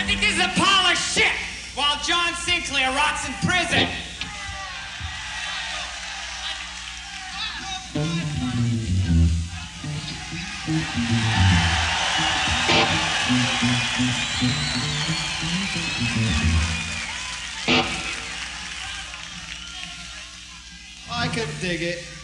think this is a pile of shit while John Sinclair rots in prison. I can dig it.